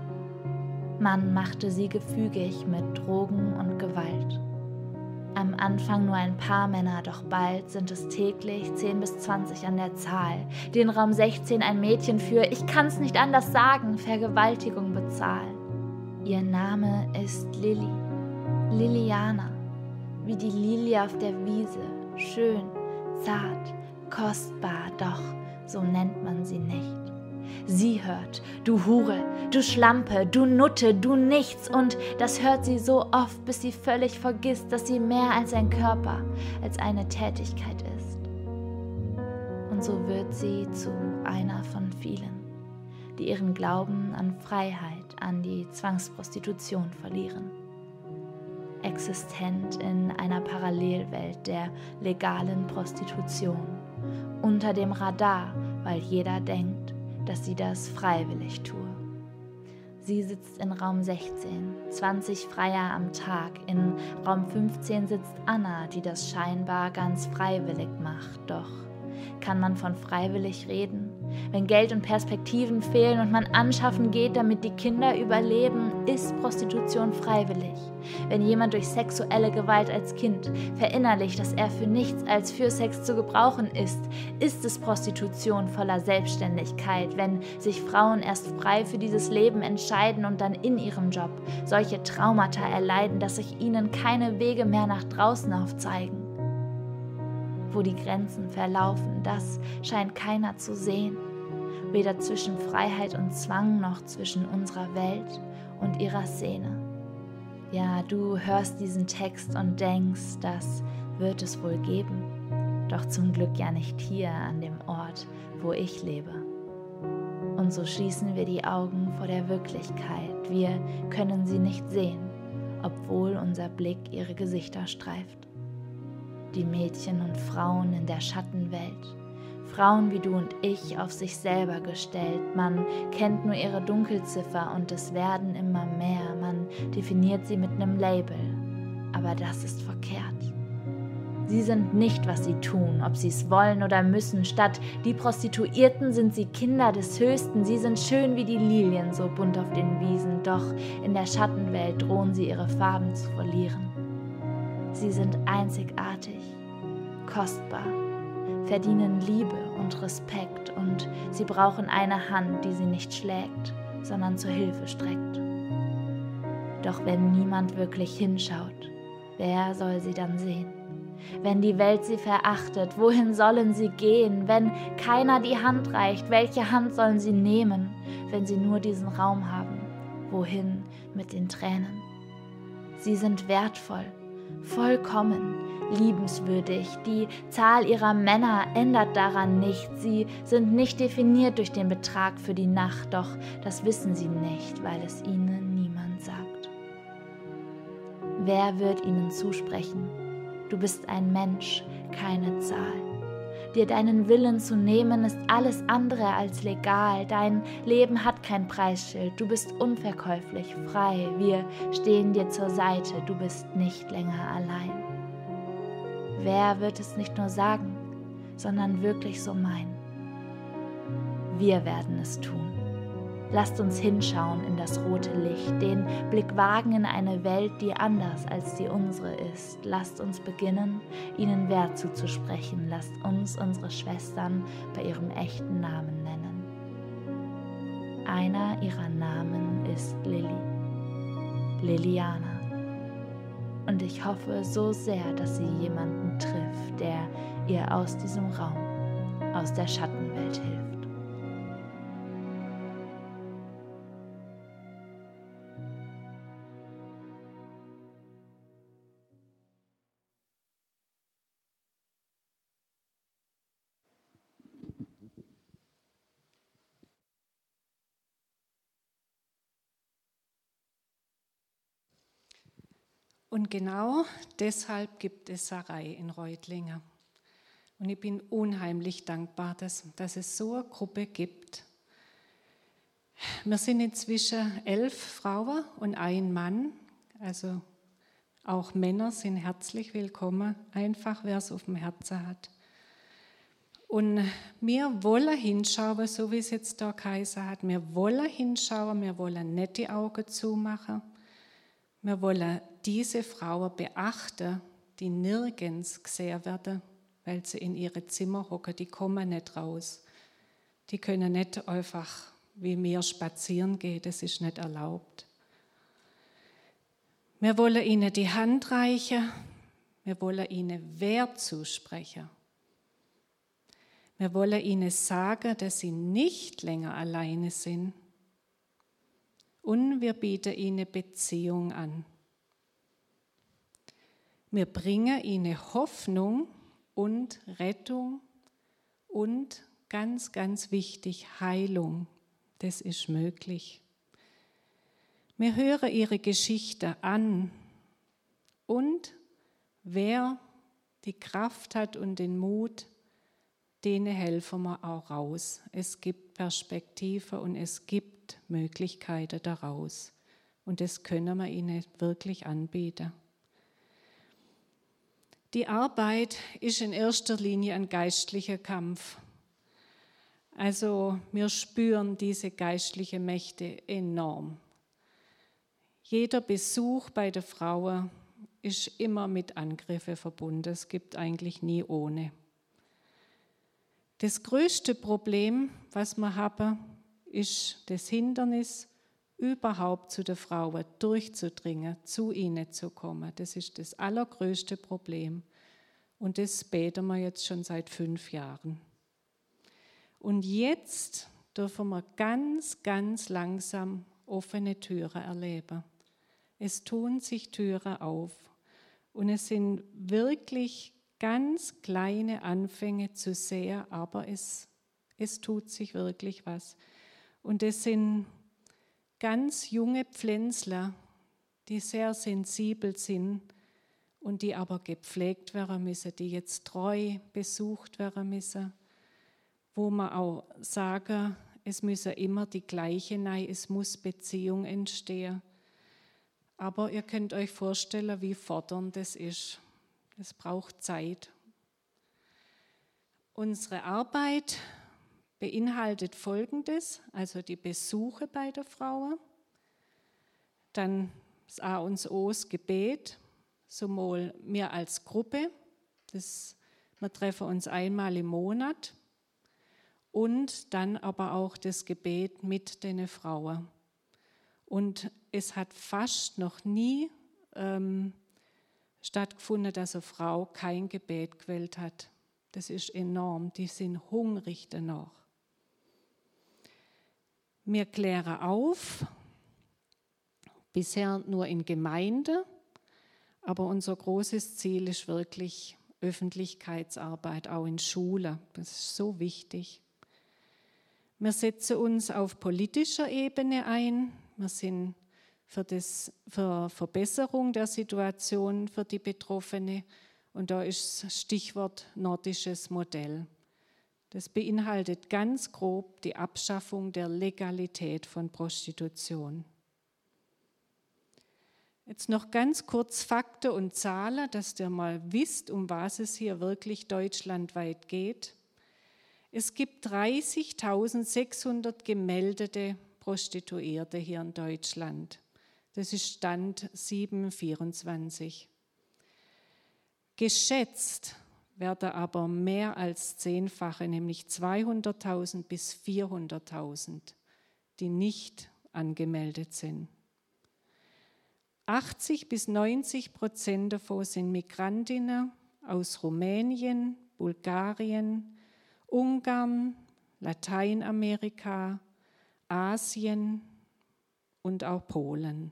Man machte sie gefügig mit Drogen und Gewalt. Am Anfang nur ein paar Männer, doch bald sind es täglich 10 bis 20 an der Zahl, die in Raum 16 ein Mädchen für, ich kann's nicht anders sagen, Vergewaltigung bezahlen. Ihr Name ist Lilly, Liliana, wie die Lilie auf der Wiese, schön, zart, kostbar, doch so nennt man sie nicht. Sie hört, du Hure, du Schlampe, du Nutte, du Nichts, und das hört sie so oft, bis sie völlig vergisst, dass sie mehr als ein Körper, als eine Tätigkeit ist. Und so wird sie zu einer von vielen, die ihren Glauben an Freiheit, an die Zwangsprostitution verlieren. Existent in einer Parallelwelt der legalen Prostitution, unter dem Radar, weil jeder denkt, dass sie das freiwillig tue. Sie sitzt in Raum 16, 20 Freier am Tag. In Raum 15 sitzt Anna, die das scheinbar ganz freiwillig macht. Doch kann man von freiwillig reden, Wenn Geld und Perspektiven fehlen und man anschaffen geht, damit die Kinder überleben, ist Prostitution freiwillig. Wenn jemand durch sexuelle Gewalt als Kind verinnerlicht, dass er für nichts als für Sex zu gebrauchen ist, ist es Prostitution voller Selbstständigkeit, wenn sich Frauen erst frei für dieses Leben entscheiden und dann in ihrem Job solche Traumata erleiden, dass sich ihnen keine Wege mehr nach draußen aufzeigen. Wo die Grenzen verlaufen, das scheint keiner zu sehen. Weder zwischen Freiheit und Zwang noch zwischen unserer Welt und ihrer Szene. Ja, du hörst diesen Text und denkst, das wird es wohl geben. Doch zum Glück ja nicht hier an dem Ort, wo ich lebe. Und so schließen wir die Augen vor der Wirklichkeit. Wir können sie nicht sehen, obwohl unser Blick ihre Gesichter streift. Die Mädchen und Frauen in der Schattenwelt. Frauen wie du und ich auf sich selber gestellt. Man kennt nur ihre Dunkelziffer und es werden immer mehr. Man definiert sie mit einem Label. Aber das ist verkehrt. Sie sind nicht, was sie tun, ob sie es wollen oder müssen. Statt die Prostituierten sind sie Kinder des Höchsten. Sie sind schön wie die Lilien, so bunt auf den Wiesen. Doch in der Schattenwelt drohen sie ihre Farben zu verlieren. Sie sind einzigartig, kostbar, verdienen Liebe und Respekt und sie brauchen eine Hand, die sie nicht schlägt, sondern zur Hilfe streckt. Doch wenn niemand wirklich hinschaut, wer soll sie dann sehen? Wenn die Welt sie verachtet, wohin sollen sie gehen? Wenn keiner die Hand reicht, welche Hand sollen sie nehmen? Wenn sie nur diesen Raum haben, wohin mit den Tränen? Sie sind wertvoll, vollkommen, liebenswürdig. Die Zahl ihrer Männer ändert daran nichts. Sie sind nicht definiert durch den Betrag für die Nacht, doch das wissen sie nicht, weil es ihnen niemand sagt. Wer wird ihnen zusprechen? Du bist ein Mensch, keine Zahl. Dir deinen Willen zu nehmen, ist alles andere als legal. Dein Leben hat kein Preisschild. Du bist unverkäuflich, frei. Wir stehen dir zur Seite. Du bist nicht länger allein. Wer wird es nicht nur sagen, sondern wirklich so meinen? Wir werden es tun. Lasst uns hinschauen in das rote Licht, den Blick wagen in eine Welt, die anders als die unsere ist. Lasst uns beginnen, ihnen Wert zuzusprechen. Lasst uns unsere Schwestern bei ihrem echten Namen nennen. Einer ihrer Namen ist Lilly, Liliana. Und ich hoffe so sehr, dass sie jemanden trifft, der ihr aus diesem Raum, aus der Schattenwelt hilft. Und genau deshalb gibt es Sarai in Reutlingen. Und ich bin unheimlich dankbar, dass es so eine Gruppe gibt. Wir sind inzwischen 11 Frauen und ein Mann. Also auch Männer sind herzlich willkommen, einfach wer es auf dem Herzen hat. Und wir wollen hinschauen, so wie es jetzt da geheißen hat. Wir wollen hinschauen, wir wollen nicht die Augen zumachen. Wir wollen diese Frauen beachten, die nirgends gesehen werden, weil sie in ihre Zimmer hocken, die kommen nicht raus. Die können nicht einfach wie wir spazieren gehen, das ist nicht erlaubt. Wir wollen ihnen die Hand reichen, wir wollen ihnen Wert zusprechen. Wir wollen ihnen sagen, dass sie nicht länger alleine sind. Und wir bieten ihnen Beziehung an. Wir bringen ihnen Hoffnung und Rettung und ganz, ganz wichtig, Heilung. Das ist möglich. Wir hören ihre Geschichte an und wer die Kraft hat und den Mut, denen helfen wir auch raus. Es gibt Perspektive und es gibt Möglichkeiten daraus. Und das können wir ihnen wirklich anbieten. Die Arbeit ist in erster Linie ein geistlicher Kampf. Also wir spüren diese geistlichen Mächte enorm. Jeder Besuch bei der Frau ist immer mit Angriffen verbunden. Es gibt eigentlich nie ohne. Das größte Problem, was wir haben, ist das Hindernis, überhaupt zu den Frauen durchzudringen, zu ihnen zu kommen. Das ist das allergrößte Problem. Und das beten wir jetzt schon seit 5 Jahren. Und jetzt dürfen wir ganz, ganz langsam offene Türen erleben. Es tun sich Türen auf. Und es sind wirklich ganz kleine Anfänge zu sehen, aber es tut sich wirklich was. Und es sind ganz junge Pflänzler, die sehr sensibel sind und die aber gepflegt werden müssen, die jetzt treu besucht werden müssen, wo man auch sagen, es müssen immer die gleiche sein, es muss Beziehung entstehen. Aber ihr könnt euch vorstellen, wie fordernd das ist. Es braucht Zeit. Unsere Arbeit beinhaltet Folgendes, also die Besuche bei der Frau, dann das A und O, das Gebet, sowohl wir als Gruppe, wir treffen uns einmal im Monat, und dann aber auch das Gebet mit den Frauen. Und es hat fast noch nie stattgefunden, dass eine Frau kein Gebet gewählt hat. Das ist enorm, die sind hungrig danach. Wir klären auf, bisher nur in Gemeinde, aber unser großes Ziel ist wirklich Öffentlichkeitsarbeit, auch in Schulen. Das ist so wichtig. Wir setzen uns auf politischer Ebene ein. Wir sind für Verbesserung der Situation für die Betroffene. Und da ist das Stichwort nordisches Modell. Das beinhaltet ganz grob die Abschaffung der Legalität von Prostitution. Jetzt noch ganz kurz Fakten und Zahlen, dass ihr mal wisst, um was es hier wirklich deutschlandweit geht. Es gibt 30.600 gemeldete Prostituierte hier in Deutschland. Das ist Stand 7/24. Geschätzt werden aber mehr als 10-fache, nämlich 200.000 bis 400.000, die nicht angemeldet sind. 80-90% davon sind Migrantinnen aus Rumänien, Bulgarien, Ungarn, Lateinamerika, Asien und auch Polen.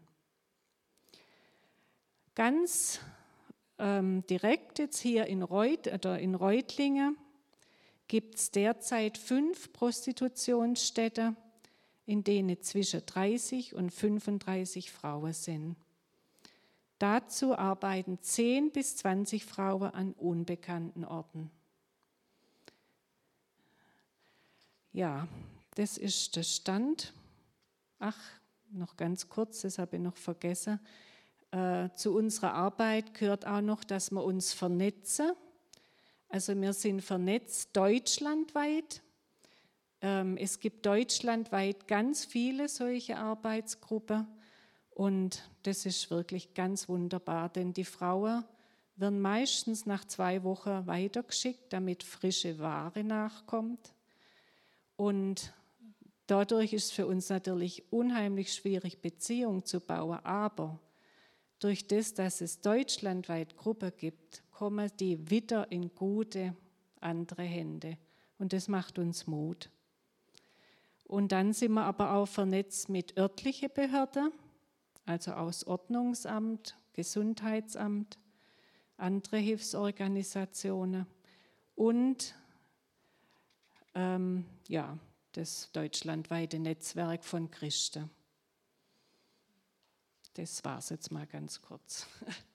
Ganz direkt jetzt hier in Reutlingen gibt es derzeit 5 Prostitutionsstätten, in denen zwischen 30 und 35 Frauen sind. Dazu arbeiten 10 bis 20 Frauen an unbekannten Orten. Ja, das ist der Stand. Ach, noch ganz kurz, das habe ich noch vergessen. Zu unserer Arbeit gehört auch noch, dass wir uns vernetzen. Also wir sind vernetzt deutschlandweit. Es gibt deutschlandweit ganz viele solche Arbeitsgruppen und das ist wirklich ganz wunderbar, denn die Frauen werden meistens nach 2 Wochen weitergeschickt, damit frische Ware nachkommt. Und dadurch ist es für uns natürlich unheimlich schwierig, Beziehungen zu bauen, aber durch das, dass es deutschlandweit Gruppen gibt, kommen die wieder in gute andere Hände. Und das macht uns Mut. Und dann sind wir aber auch vernetzt mit örtlichen Behörden, also aus Ordnungsamt, Gesundheitsamt, andere Hilfsorganisationen und das deutschlandweite Netzwerk von Christen. Das war es jetzt mal ganz kurz.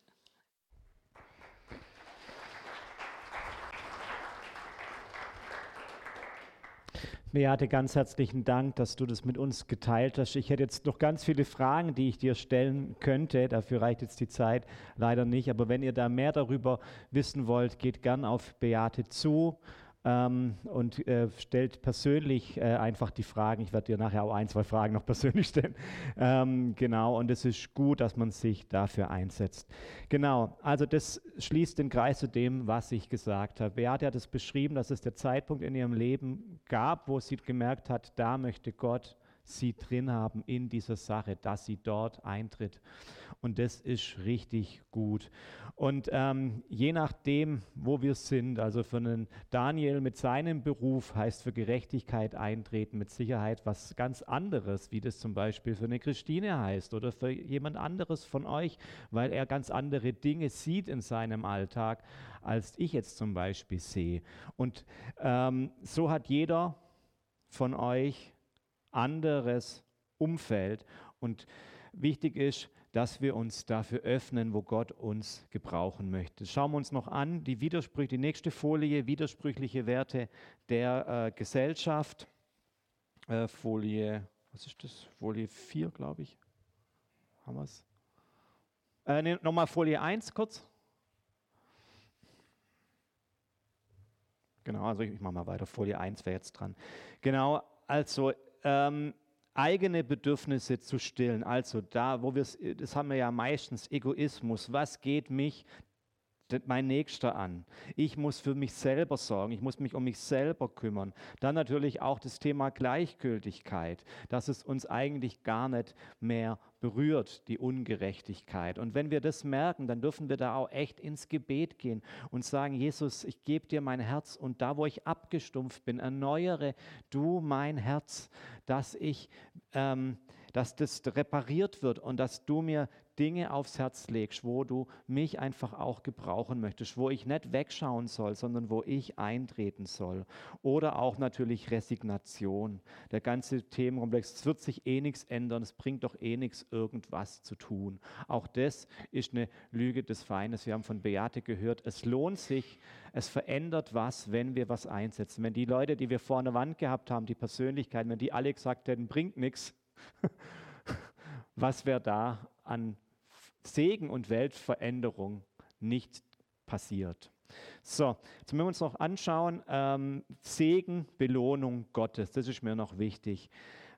Beate, ganz herzlichen Dank, dass du das mit uns geteilt hast. Ich hätte jetzt noch ganz viele Fragen, die ich dir stellen könnte. Dafür reicht jetzt die Zeit leider nicht. Aber wenn ihr da mehr darüber wissen wollt, geht gern auf Beate zu. und stellt persönlich einfach die Fragen. Ich werde dir nachher auch 1, 2 Fragen noch persönlich stellen. Genau, und es ist gut, dass man sich dafür einsetzt. Genau, also das schließt den Kreis zu dem, was ich gesagt habe. Beate hat es beschrieben, dass es der Zeitpunkt in ihrem Leben gab, wo sie gemerkt hat, da möchte Gott sie drin haben in dieser Sache, dass sie dort eintritt. Und das ist richtig gut. Und je nachdem, wo wir sind, also für einen Daniel mit seinem Beruf heißt für Gerechtigkeit eintreten mit Sicherheit was ganz anderes, wie das zum Beispiel für eine Christine heißt oder für jemand anderes von euch, weil er ganz andere Dinge sieht in seinem Alltag, als ich jetzt zum Beispiel sehe. Und so hat jeder von euch anderes Umfeld und wichtig ist, dass wir uns dafür öffnen, wo Gott uns gebrauchen möchte. Schauen wir uns noch an, die Widersprüche, die nächste Folie, widersprüchliche Werte der Gesellschaft. Folie, was ist das? Folie 4, glaube ich. Haben wir es? Nochmal Folie 1 kurz. Genau, also ich mache mal weiter. Folie 1 wäre jetzt dran. Genau, also eigene Bedürfnisse zu stillen. Also da, wo wir das haben wir ja meistens, Egoismus. Was geht mich, mein Nächster an? Ich muss für mich selber sorgen, ich muss mich um mich selber kümmern. Dann natürlich auch das Thema Gleichgültigkeit, dass es uns eigentlich gar nicht mehr berührt, die Ungerechtigkeit. Und wenn wir das merken, dann dürfen wir da auch echt ins Gebet gehen und sagen, Jesus, ich gebe dir mein Herz und da, wo ich abgestumpft bin, erneuere du mein Herz, dass das repariert wird und dass du mir Dinge aufs Herz legst, wo du mich einfach auch gebrauchen möchtest, wo ich nicht wegschauen soll, sondern wo ich eintreten soll. Oder auch natürlich Resignation. Der ganze Themenkomplex, es wird sich eh nichts ändern, es bringt doch eh nichts, irgendwas zu tun. Auch das ist eine Lüge des Feindes. Wir haben von Beate gehört, es lohnt sich, es verändert was, wenn wir was einsetzen. Wenn die Leute, die wir vor einer Wand gehabt haben, die Persönlichkeiten, wenn die alle gesagt hätten, bringt nichts, was wäre da an Segen und Weltveränderung nicht passiert? So, jetzt müssen wir uns noch anschauen, Segen, Belohnung Gottes, das ist mir noch wichtig.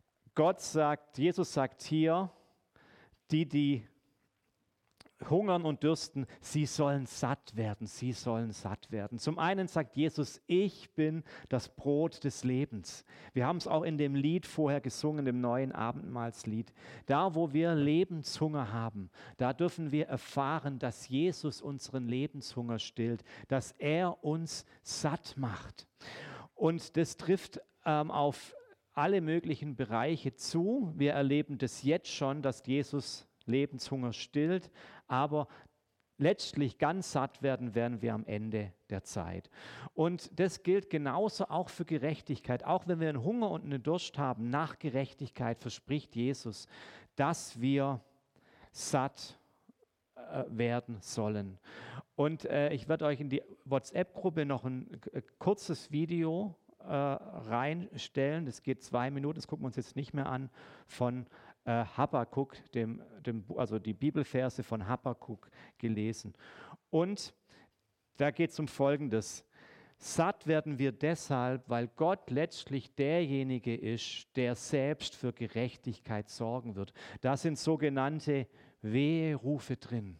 Jesus sagt hier, die hungern und dürsten, sie sollen satt werden, sie sollen satt werden. Zum einen sagt Jesus, ich bin das Brot des Lebens. Wir haben es auch in dem Lied vorher gesungen, dem neuen Abendmahlslied. Da, wo wir Lebenshunger haben, da dürfen wir erfahren, dass Jesus unseren Lebenshunger stillt, dass er uns satt macht. Und das trifft auf alle möglichen Bereiche zu. Wir erleben das jetzt schon, dass Jesus Lebenshunger stillt, aber letztlich ganz satt werden wir am Ende der Zeit. Und das gilt genauso auch für Gerechtigkeit. Auch wenn wir einen Hunger und einen Durst haben nach Gerechtigkeit, verspricht Jesus, dass wir satt werden sollen. Und ich werde euch in die WhatsApp-Gruppe noch ein kurzes Video reinstellen. Das geht 2 Minuten, das gucken wir uns jetzt nicht mehr an, von Habakkuk, also die Bibelverse von Habakkuk gelesen. Und da geht es um Folgendes. Satt werden wir deshalb, weil Gott letztlich derjenige ist, der selbst für Gerechtigkeit sorgen wird. Da sind sogenannte Weherufe drin,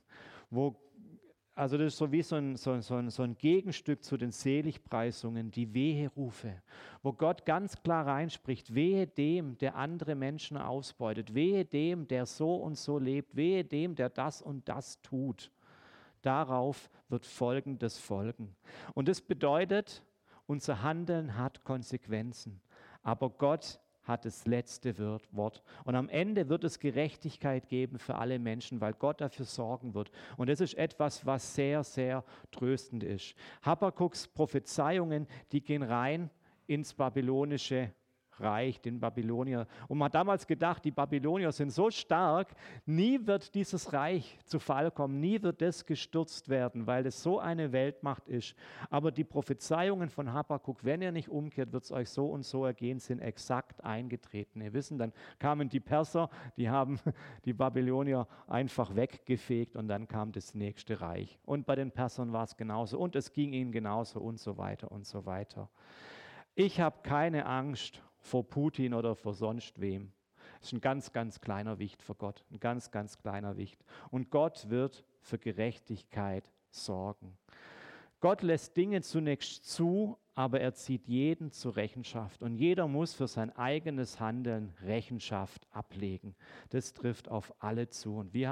also das ist so wie so ein Gegenstück zu den Seligpreisungen, die Weherufe, wo Gott ganz klar reinspricht, wehe dem, der andere Menschen ausbeutet, wehe dem, der so und so lebt, wehe dem, der das und das tut. Darauf wird Folgendes folgen. Und das bedeutet, unser Handeln hat Konsequenzen, aber Gott hat das letzte Wort. Und am Ende wird es Gerechtigkeit geben für alle Menschen, weil Gott dafür sorgen wird. Und das ist etwas, was sehr, sehr tröstend ist. Habakkuks Prophezeiungen, die gehen rein ins babylonische Reich, den Babylonier. Und man hat damals gedacht, die Babylonier sind so stark, nie wird dieses Reich zu Fall kommen, nie wird es gestürzt werden, weil es so eine Weltmacht ist. Aber die Prophezeiungen von Habakuk, wenn ihr nicht umkehrt, wird es euch so und so ergehen, sind exakt eingetreten. Ihr wisst, dann kamen die Perser, die haben die Babylonier einfach weggefegt und dann kam das nächste Reich. Und bei den Persern war es genauso und es ging ihnen genauso und so weiter und so weiter. Ich habe keine Angst vor Putin oder vor sonst wem. Das ist ein ganz, ganz kleiner Wicht für Gott, ein ganz, ganz kleiner Wicht. Und Gott wird für Gerechtigkeit sorgen. Gott lässt Dinge zunächst zu, aber er zieht jeden zur Rechenschaft. Und jeder muss für sein eigenes Handeln Rechenschaft ablegen. Das trifft auf alle zu. Und wir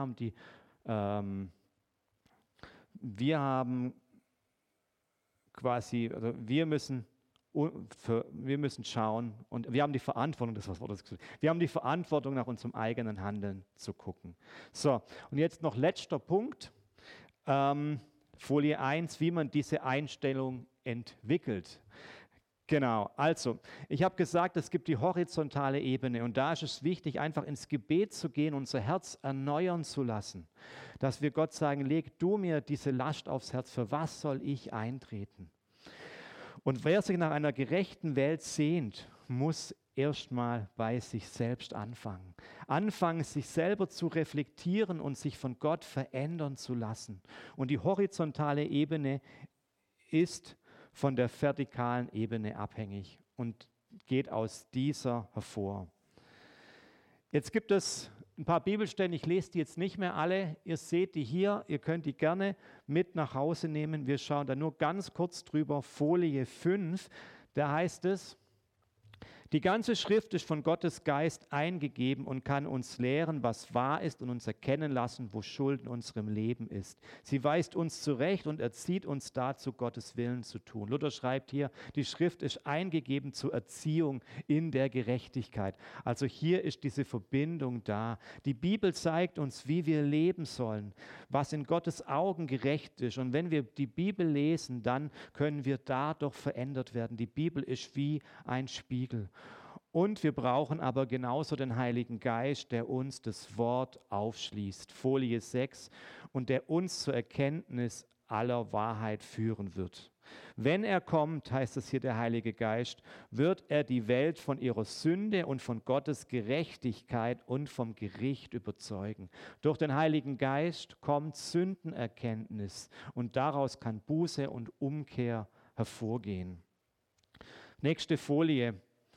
müssen schauen und wir haben die Verantwortung, wir haben die Verantwortung, nach unserem eigenen Handeln zu gucken. So, und jetzt noch letzter Punkt, Folie 1, wie man diese Einstellung entwickelt. Genau, also ich habe gesagt, es gibt die horizontale Ebene und da ist es wichtig, einfach ins Gebet zu gehen, unser Herz erneuern zu lassen, dass wir Gott sagen, leg du mir diese Last aufs Herz, für was soll ich eintreten? Und wer sich nach einer gerechten Welt sehnt, muss erstmal bei sich selbst anfangen. Anfangen, sich selber zu reflektieren und sich von Gott verändern zu lassen. Und die horizontale Ebene ist von der vertikalen Ebene abhängig und geht aus dieser hervor. Jetzt gibt es ein paar Bibelstellen, ich lese die jetzt nicht mehr alle. Ihr seht die hier, ihr könnt die gerne mit nach Hause nehmen. Wir schauen da nur ganz kurz drüber. Folie 5, da heißt es, die ganze Schrift ist von Gottes Geist eingegeben und kann uns lehren, was wahr ist und uns erkennen lassen, wo Schuld in unserem Leben ist. Sie weist uns zurecht und erzieht uns dazu, Gottes Willen zu tun. Luther schreibt hier, die Schrift ist eingegeben zur Erziehung in der Gerechtigkeit. Also hier ist diese Verbindung da. Die Bibel zeigt uns, wie wir leben sollen, was in Gottes Augen gerecht ist. Und wenn wir die Bibel lesen, dann können wir dadurch verändert werden. Die Bibel ist wie ein Spiegel. Und wir brauchen aber genauso den Heiligen Geist, der uns das Wort aufschließt. Folie 6. Und der uns zur Erkenntnis aller Wahrheit führen wird. Wenn er kommt, heißt es hier der Heilige Geist, wird er die Welt von ihrer Sünde und von Gottes Gerechtigkeit und vom Gericht überzeugen. Durch den Heiligen Geist kommt Sündenerkenntnis und daraus kann Buße und Umkehr hervorgehen. Nächste Folie.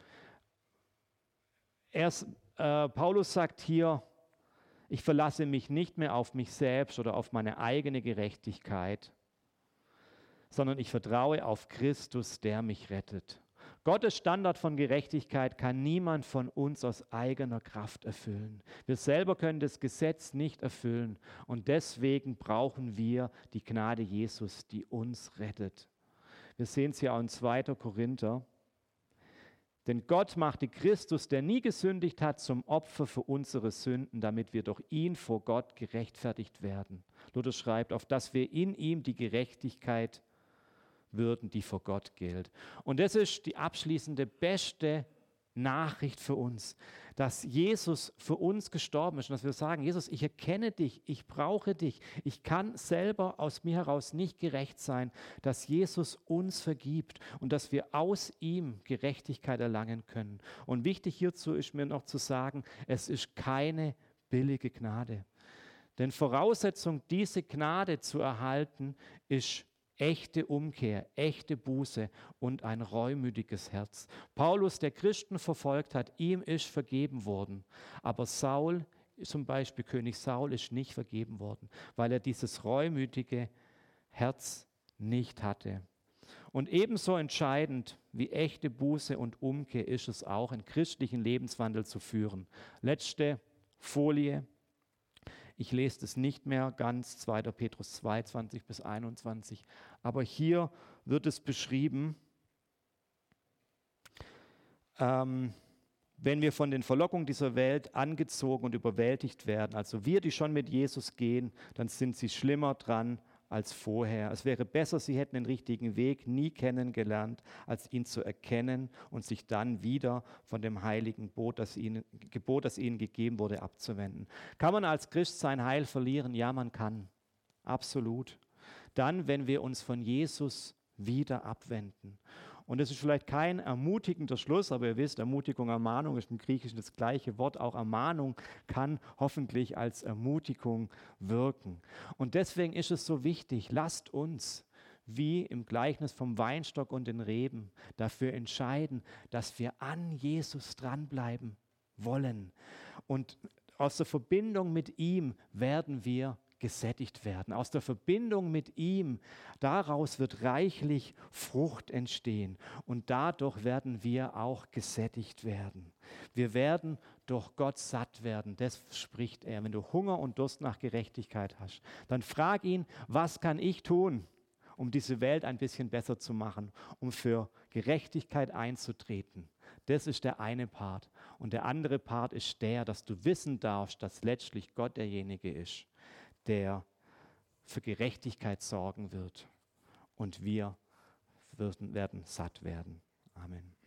Paulus sagt hier, ich verlasse mich nicht mehr auf mich selbst oder auf meine eigene Gerechtigkeit, sondern ich vertraue auf Christus, der mich rettet. Gottes Standard von Gerechtigkeit kann niemand von uns aus eigener Kraft erfüllen. Wir selber können das Gesetz nicht erfüllen und deswegen brauchen wir die Gnade Jesus, die uns rettet. Wir sehen es hier auch in 2. Korinther. Denn Gott machte Christus, der nie gesündigt hat, zum Opfer für unsere Sünden, damit wir durch ihn vor Gott gerechtfertigt werden. Luther schreibt, auf dass wir in ihm die Gerechtigkeit würden, die vor Gott gilt. Und das ist die abschließende, beste Nachricht für uns, dass Jesus für uns gestorben ist und dass wir sagen, Jesus, ich erkenne dich, ich brauche dich, ich kann selber aus mir heraus nicht gerecht sein, dass Jesus uns vergibt und dass wir aus ihm Gerechtigkeit erlangen können. Und wichtig hierzu ist mir noch zu sagen, es ist keine billige Gnade. Denn Voraussetzung, diese Gnade zu erhalten, ist echte Umkehr, echte Buße und ein reumütiges Herz. Paulus, der Christen verfolgt hat, ihm ist vergeben worden. Aber Saul, zum Beispiel König Saul, ist nicht vergeben worden, weil er dieses reumütige Herz nicht hatte. Und ebenso entscheidend wie echte Buße und Umkehr ist es auch, einen christlichen Lebenswandel zu führen. Letzte Folie. Ich lese das nicht mehr ganz, 2. Petrus 2, 20 bis 21. Aber hier wird es beschrieben, wenn wir von den Verlockungen dieser Welt angezogen und überwältigt werden, also wir, die schon mit Jesus gehen, dann sind sie schlimmer dran als vorher. Es wäre besser, sie hätten den richtigen Weg nie kennengelernt, als ihn zu erkennen und sich dann wieder von dem heiligen Gebot, das ihnen gegeben wurde, abzuwenden. Kann man als Christ sein Heil verlieren? Ja, man kann. Absolut. Dann, wenn wir uns von Jesus wieder abwenden. Und das ist vielleicht kein ermutigender Schluss, aber ihr wisst, Ermutigung, Ermahnung ist im Griechischen das gleiche Wort. Auch Ermahnung kann hoffentlich als Ermutigung wirken. Und deswegen ist es so wichtig, lasst uns, wie im Gleichnis vom Weinstock und den Reben, dafür entscheiden, dass wir an Jesus dranbleiben wollen. Und aus der Verbindung mit ihm werden wir gesättigt werden. Aus der Verbindung mit ihm, daraus wird reichlich Frucht entstehen und dadurch werden wir auch gesättigt werden. Wir werden durch Gott satt werden, das spricht er. Wenn du Hunger und Durst nach Gerechtigkeit hast, dann frag ihn, was kann ich tun, um diese Welt ein bisschen besser zu machen, um für Gerechtigkeit einzutreten. Das ist der eine Part. Und der andere Part ist der, dass du wissen darfst, dass letztlich Gott derjenige ist, der für Gerechtigkeit sorgen wird und wir werden satt werden. Amen.